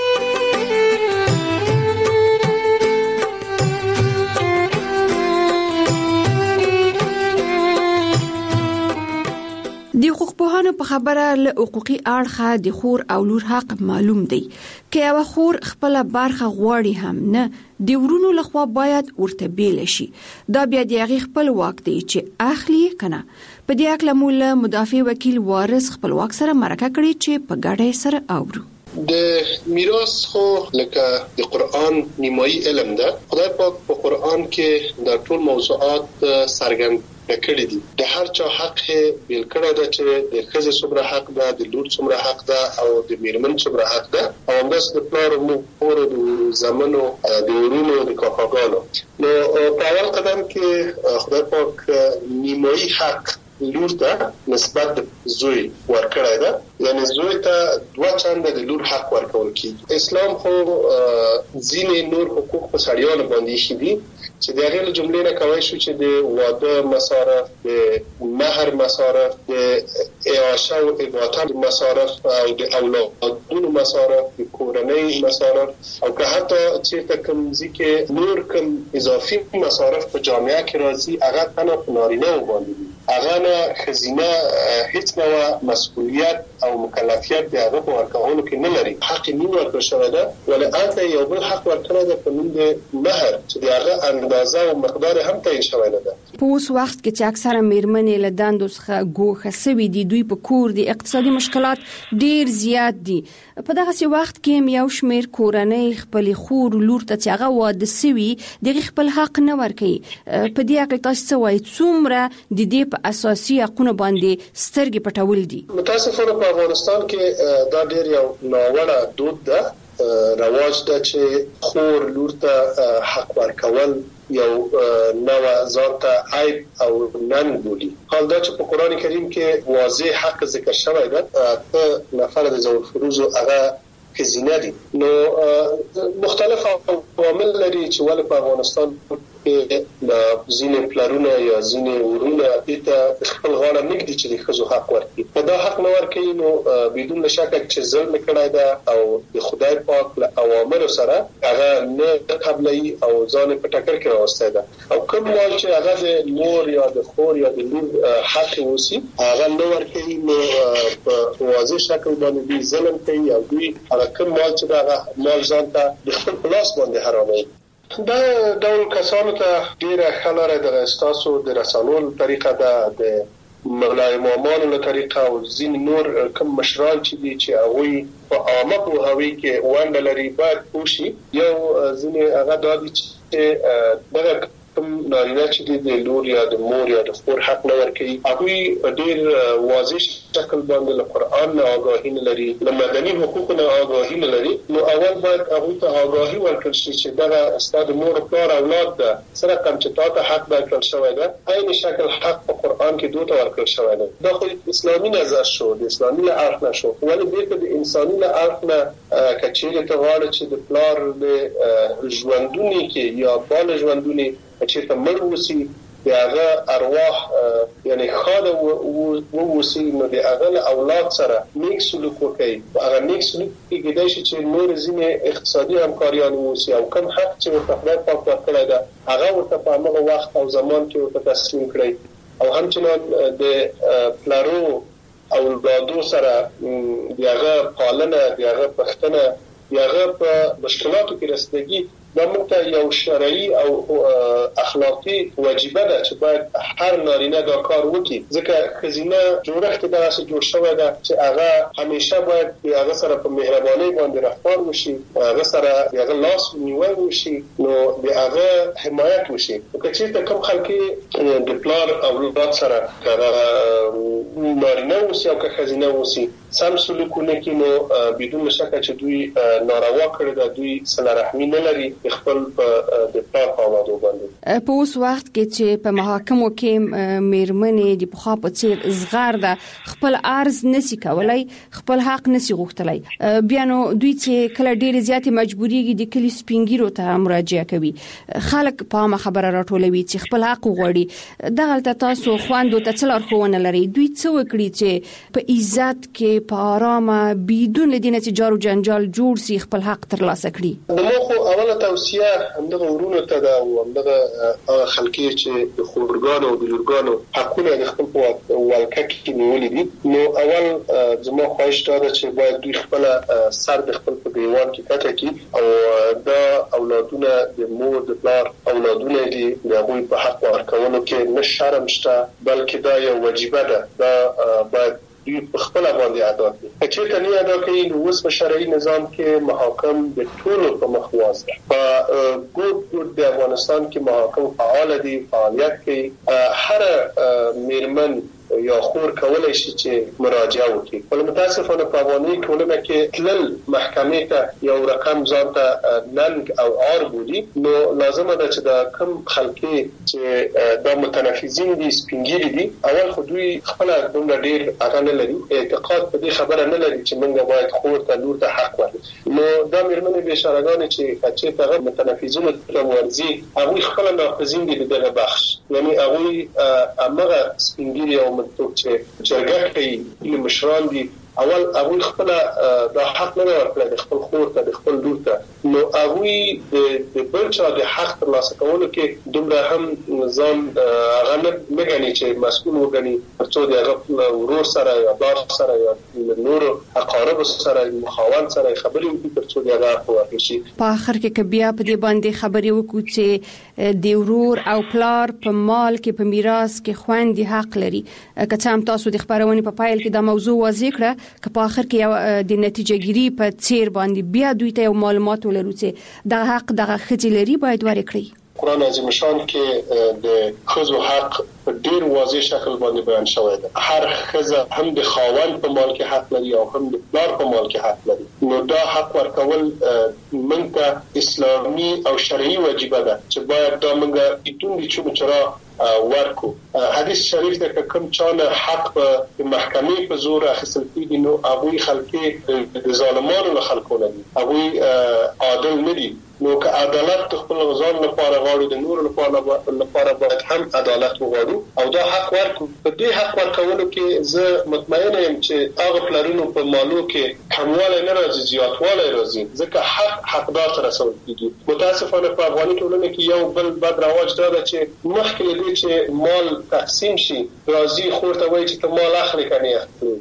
[SPEAKER 8] د حقوقپوهانو په خبره له حقوقي اړخه د خور او لور حق معلوم دی که یو خور خپل برخه غواړي هم نه د ورونو لخوا باید ورته بیل شي. دا بیا د هغې خپل واک دی چې اخلي کنه. په دې اړه مو مدافع وکیل وارث خپل واک سره مرکه کړې چې په ګډه سره اورو.
[SPEAKER 17] د میراث خو لکه د قرآن نیمایي علم ده. خدای پاک په قرآن کې د ټول موضوعات څرګند کړی دي. د هر چا حق بیل کړی ده چې د ښځې څومره حق ده د لور څومره حق ده او د میرمن څومره حق ده او همداسې د پلار او مور د زامنو د ورونو د کاکاګانو. نو په اول قدم کې خدای پاک نیمایي حق لور ته نسبت زوی ورکړی ده یعنی زوی ته 2 چنده د لور حق ورکول کیږي. اسلام خو ځینې نور حقوق په سړیانو باندې شي دي چې د هغې له جملې نه کولی شو چې د واده مصارف د مهر مصارف د اعاشه او اضاعت مصارف او د اولادونو مصارف د کورنۍ مصارف او که حتی چېرته کوم ځای کې نور کوم اضافي مصارف په جامعه کې راځي هغه تنها په نارینه‌و باندې دي. هغه نه ښځینه هیڅ ډول مسؤلیت او مکلفیت د هغه په ورکولو کې نه لري. حق یې نه ورکړل شوی ده ولې هلته یو بل حق ورکړی ده په نوم د مهر چې د هغه اندازه او مقدار هم تعیین شوی نه ده.
[SPEAKER 8] په اوس وخت کې چې اکثره میرمنې له دندو څخه ګوښه سوي دي دوی په کور د اقتصادي مشکلات ډیر زیات دي. په دغه وخت کې یو شمیر کورنۍ خپل خور لور ته چې هغه واده سوي دغه خپل حق نه ورکوي. په دې اړه تاسو څه وایي څومره د دې په اساسي حقوقو باندې سترګې پټول دي؟
[SPEAKER 17] متاسفانه په افغانستان کې دا ډیر یو ناوړه دود ده رواج ده چې خور لور ته حق ورکول یو نوع ځان ته عیب او نن بولي. حال دا چې په قرآن کریم کې واضح حق ذکر شوی ده ته نفر د ذوی الفروض هغه ښځینه دي. نو مختلف عوامل لري چې ولې په افغانستان ځینې پلرونه یا ځینې ورونه دې خپل غاړه نږدي چې د ښځو حق ورکړي. که دا حق نه ورکوي نو بدون شک چې ظلم کړی ده او د خدای پاک له اوامرو سره هغه نه قبلوي او ځان په ټکر کې راوستی ده او کوم مال چې هغه د مور یا د خور یا د لور حق اوسي هغه نه ورکوي نو په واضح شکل باندې دوی ظلم کوي او دوی هغه کوم مال چې هغه مال ځان ته د خپل په لاس باندې حراموي. دا ډول کسانو ته ډیره ښه لاره د ستاسو د رسولو طریقه ده د ملا امامانو له طریقه او ځینې نور کوم مشران چې دي چې هغوی په عامه پوهاوي کې ونډه لري باید پوه شي. یو ځینې هغه دا دي چې دغه کوم نارینه چې د لور یا د مور یا د خور حق نه ورکوي هغه په ډیر واضح شکل باندې له قرآن نه آگاهی نه لري له مدني حقوق نه آگاهی نه لري نو اول باید هغه ته آگاهی ورکړل شي چې دا استاد مور او پلار اولاد ده سره کوم چې تاسو حق درکړل شوی ده عین شکل حق په قرآن کې دوی ته ورکړل شوی ده دا خو اسلامي نظر شو د اسلامي اړخ نه شو ولې دغه د انساني اړخ نه کچېره ته واړه چې د پلار له ژوندونی کې یا بال ژوندونی چې ته مړ وسی دغه ارواح یعنی خاله ووسی نو دغه اولاد سره نیک سلوک وکړي هغه نیک سلوک کې کېدای شي چې نور ځینې اقتصادي همکاریان ووسی او کوم حق چې ورته خدای پاک ورکړی ده هغه ورته په هغه وخت او زمان کې ورته تسلیم کړي او همچنان د پلارو اولادو سره دغه پالنه دغه پښتنه دغه په مشکلاتو کې رسیدګي دا موږ یو شرعي او اخلاقی واجبه ده چې باید هر نارینه دا کار وکړي ځکه خزینه جوړښت داسې جوړ شوی ده چې هغه همیشه باید هغه سره په مهرباني باندې رفتار وشي هغه سره هغه لاس نیول وشي نو هغه حمایت وشي که چېرته کوم خلک د پلار او اولاد سره نارینه وسی او که خزینه وسی سم سلوکونه کې نو بدون شک چې دوی ناروا کړی ده دوی صله رحمی نه لري خپل په د پلار اولادو باندې
[SPEAKER 8] په اوس وخت کې چې په محاکمو کې میرمنې د پخوا په څیر زغار ده خپل عرض نسی کولای خپل حق نسی غوښتلای بیا نو دوی چې کله ډېر زیات مجبوریږي د کلی سپینګیرو ته مراجعه کوي خلک په خبره راټولوي چې خپل حق وغواړي دغه تاسو خواندو ته څلور خوونه لري دوی څه وکړي چې په عزت کې په آرامه بدون لدینه چې جارو جنجال جوړ سي خپل حق ترلاسه کړي
[SPEAKER 17] نو خو اوله توصیه همدغه ورونو ته دا او همدغه خلکي چې د خورګانو او د لورګانو حقونه د خپل په ولکه کې نیولې دي نو اول زما خواهش دا ده چې باید دوی خپل سر د خپل په دیوان کې کټه کړي او دا اولادونه د مور د پلار اولادونه دي هغه په حق ورکولو کې نه شرم شته بلکې دا یو واجبه ده دا باید دوی په خپل باندې ادا کړي چې ته نه ادا کوي نو اوس په شرعي نظام کې محاکم د ټولو په مخواز ده په ګوت د افغانستان کې محاکم فعال دي فعالیت کوي هر میرمن یا خور کولای شي چې مراجعه وکړي ول متاسفانه په افغاني ټولنه کې تلل محکمې ته یو رقم ځان ته ننګ او عار بودي نو لازمه ده چې دا کم خلکي چې دا متنفذین دي سپینګری دي اول خو دوی خپل دومره ډیر هغه نه لري اعتقاد په دې خبره نه لري چې موږ باید خور ته لور ته حق ورکړو نو دا میرمنې بشارهګان چې هغه متنفذین ته ورزي هغه خپل ناقضین دي دغه بخش یعنی هغه امغه سپینګری او مطلب چې جرګه کوي مشران دي اول هغه خپل د حق نه ورکړل د خپل خور ته د خپل لور ته نو هغه د بل چا د حق ترلاسه کولو کې دومره هم ځان هغه نه غني چې مسؤل وګڼي ترڅو د هغه ورور سره یا بار سره یا نور اقارب سره مخاون سره خبرې وکړي ترڅو د هغه ورکشي
[SPEAKER 8] په اخر کې بیا په دې باندې خبرې وکړو چې د ورور او پلار په مال کې په میراث کې خويندې حق لري که څه هم تاسو د خبرونې په پایل کې دا موضوع واضح کړه که په اخر کې یو د نتیجه ګیری په څیر باندې بیا دوی ته معلومات ولرو چې د حق دغه خځې لري باید ورکړي
[SPEAKER 17] قرآن عظیم شان کې د خزو حق په ډیر واضح شکل باندې بیان شوی دی هر خزه هم د خاوند په مال کې حق لري او هم د پلار په مال کې حق لري نو دا حق ورکول منځ اسلامي او شرعي واجب ده چې باید دا موږ ایتون دي چې چرا ورکو حدیث شریف ده که کوم چانه حق په محکمې په زور اخیستل کیږي نو هغه خلک د ظالمانو له خلکونه دي هغه عادل نه دي نو که عدالت خپل غزان لپاره غواړو د نور لپاره باید هم عدالت وغواړو او دا حق ورکو په دې حق ورکولو کې زه مطمئن یم چې هغه پلرونو په مالو کې کمواله نه راځي زیاتواله راځي ځکه حقدار سره رسول کیږي متاسفانه په افغاني ټولنه کې یو بل بد رواج دا ده چې مخکې دې چې مال تقسیم شي راځي خور ته وایي چې ته مال اخلي کني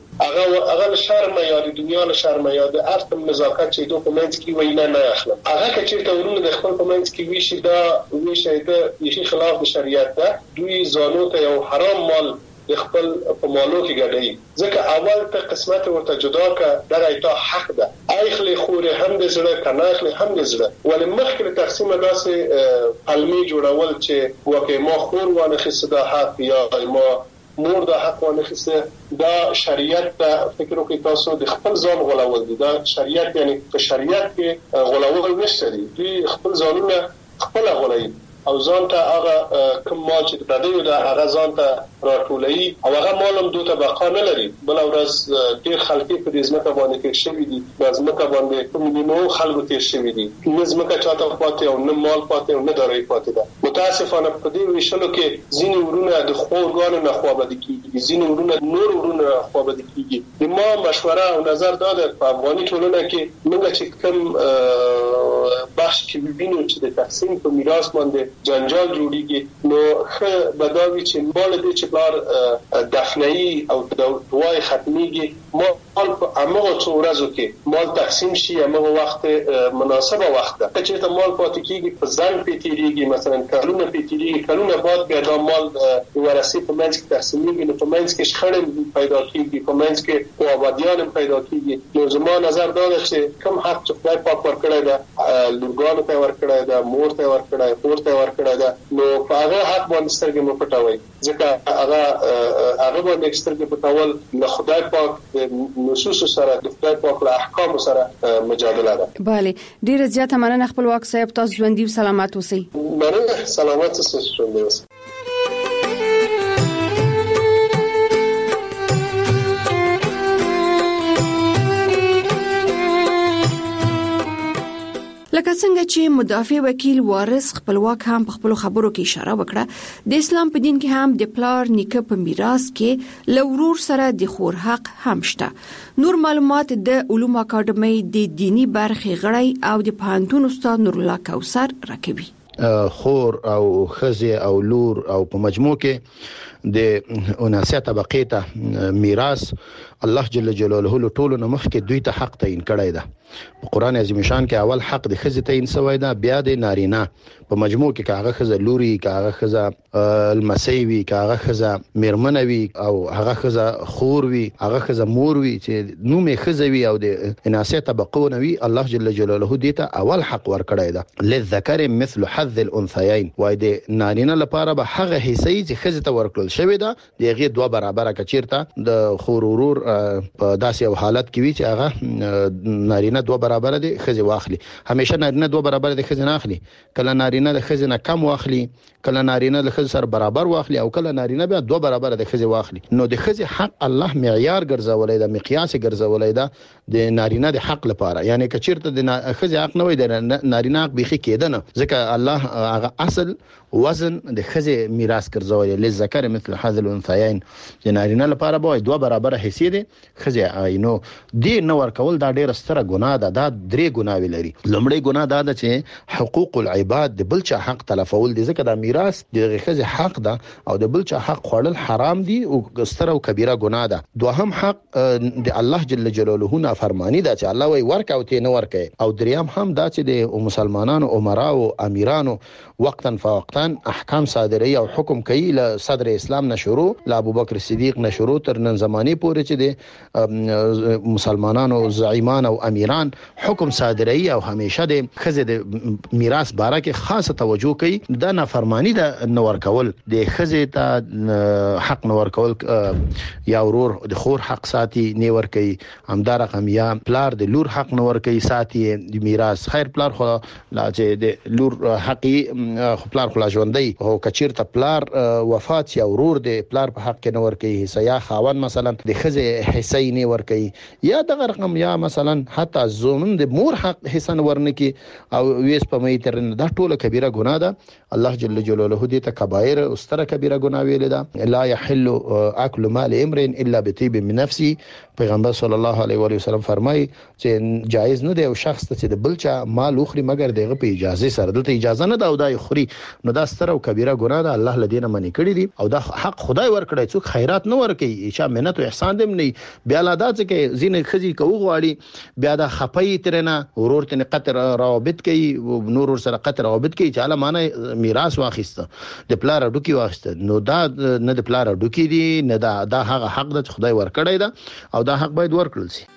[SPEAKER 17] هغه شرم یا د دنیا له شرم یا د ارتم نزاکت چې دوی په منځ کې وای نه اخلم هغه چې تورونه د خپل په منځ کې ویشي دا ویشي د خلاف د شریعت ده دوی زانو ته یو حرام مال د خپل په مالو کې ګډي ځکه اول ته قسمت ورته جدا کا دغه ایته حق ده اخلي خوري هم د زړه کنه اخلي هم د زړه ولې مخکې تقسیم داسې علمي جوړول چې وکه ما خور وانه خصدا حق یا ما مور د حق ونه خسته دا شریعت ته فکر وکړئ تاسو د خپل ځان غولول دي دا شریعت یعنی په شریعت کې غولول نشته دي خپل ځانونه خپل غولای او ځان ته هغه کوم مال چې د دې د هغه ځان ته راټولای او هغه مالم دوه طبقه نه لري بل ورځ ډیر خلک په دې ځمکه باندې کې شوی دي د ځمکه باندې کوم نیمو خلک تیر شوی دي نه ځمکه چاته پاتې او نه مال پاتې او نه داري پاتې ده متاسفانه په دې ویشلو کې ځینې ورونه د خورګانو نه خوابدي کیږي ځینې ورونه نور ورونه خوابدي کیږي د ما مشوره او نظر داده په افغاني ټولنه کې موږ چې کوم بخش کې وینو چې د تقسیم په میراث باندې جنجال جوړیږي نو خه بداوی چې مال دې چې بلار دفنئی او دوای ختمیږي مال په امغه څو ورځو کې مال تقسیم شي امغه وخت مناسبه وخت ده چې ته مال پاتې کیږي په ځان پیتیریږي مثلا کلونه پیتیریږي کلونه بعد بیا دا مال ورثه په منځ کې تقسیمېږي نو په منځ کې شخړې پیدا کیږي په منځ کې قوابدیان پیدا کیږي نو زما نظر دا ده چې کوم حق چې خدای پاک ورکړی ده لورګانو ته ورکړی ده مور ته ورکړی خور ته ورکړی ده نو په هغه حق باندې سترګې مو پټوي ځکه هغه باندې سترګې پټول له خدای پاک نصوص سره د خدای پاک له احکام سره مجادله ده
[SPEAKER 8] bale ډیره زیاته مننه خپلواک صاحب تاسو ژوندۍ سلامات اوسئ
[SPEAKER 17] مننه سلامات اوسئ ژوندۍ اوسئ
[SPEAKER 8] لکه څنګه چې مدافع وکیل وارث خپلواک هم په خپل خبرو کې اشاره وکړه د اسلام په دین کې هم د پلار نیکه په میراث کې لورور سره د خور حق هم شته نور معلومات د علوم اکاډمي د دینی برخې غړی او د پوهنتون استاد نور الله کوثر راکوي
[SPEAKER 15] خور او خزه او لور او په مجموع کې د 79 طبقه ته میراث الله جل جلاله له ټولو نه مخکې دوی ته حق تعین کړی ده په قران عظیم شان کې اول حق د خزه تعین شوی ده بیا د نارینه په مجموع کې کاغه خزه لوري کاغه خزه المسیوي کاغه خزه میرمنوي او هغه خزه خور وي هغه خزه مور وي چې نومې خزه وي او د 79 طبقه نوي الله جل جلاله دې ته اول حق ورکړی ده للذکر مثل حظ الانثيين وای د نارینه لپاره به هغه حصې چې خزه ته ورکړل شوی ده دغه دوه برابر کچیرته د خورورور په داسې یو حالت کې وی چې هغه نارینه دوه برابر دي خزه واخلي همیشه نارینه دوه برابر دي خزه نه اخلي کله نارینه د خزه نه کم واخلي کله نارینه د خزه سره برابر واخلي او کله نارینه بیا دوه برابر د خزه واخلي نو د خزه حق الله معیار ګرځولای دا مقیاس ګرځولای دا د نارینه د حق لپاره یعنی کچیرته د خزه حق نه وي د نارینه حق بيخي کېدنه ځکه الله هغه اصل وزن د خزه میراث ګرځولای لذکر مثل حظ الانثيين د نارینه لپاره به دوه برابر حصے دي خزه عینو دی نو ورکول دا ډیره ستره ګناه ده دا درې ګناوي لري لومړی ګناه دا ده چې حقوق العباد د بلچا حق تلفول دي ځکه دا میراث د خزه حق ده او د بلچا حق خوړل حرام دي او ستره او کبیره ګناه ده دوهم حق د الله جل جلاله نه فرمانی ده چې الله وی ورک او ته نه ورکه او دریم هم دا چې د مسلمانانو عمرا او امیرانو وقتا فوقتا احکام صادري او حکم کوي له صدر اسلام نشورو له ابوبکر صدیق نشورو تر نن زماني پورې چې د مسلمانانو زعیمان او امیران حکم صادري او همیشه د خزه د میراث باره کې خاصه توجه کوي دا نافرمانی د نور کول د خزه ته حق نور کول یا ورور د خور حق ساتي نور کوي همدار رقم یا پلار د لور حق نور کوي ساتي د میراث خیر پلار خو لا چې د لور حقي پلار خو ژوندۍ او کچیرته پلار وفات یا ورور د پلار په حق کې نور کوي حصہ یا خاون مثلا د خزه حصہ نه ور کوي یا دغه رقم یا مثلا حتی زومن د مور حق حصہ ور نه کوي او ویس په مې تر دا ټوله کبیره ګناه ده الله جل جلاله دې ته کبایر او ستره کبیره ګناه ویل ده لا يحل اكل مال امرئ الا بطيب من نفسه پیغمبر صلی الله علیه و وسلم فرمای چې جایز نه دی او شخص ته د بلچا مال اخري مگر دغه په اجازه سره دلته اجازه نه ده او دای خوري نو دا ستره او کبیره ګناه ده الله لدینه منی کړی دي او دا حق خدای ورکړی څوک خیرات نه ورکړي چې منت او احسان دې نه بیا لا دا چې زین خزي کو غواړي بیا دا خپي ترنه ورور ته قطر روابط کوي نور سره قطر روابط شکایت کوي چې علمانه میراث واخیسته د پلار ډوکی واخیسته نو دا نه د پلار ډوکی دی نه دا هغه حق د خدای ورکړی دا او دا حق باید ورکړل شي.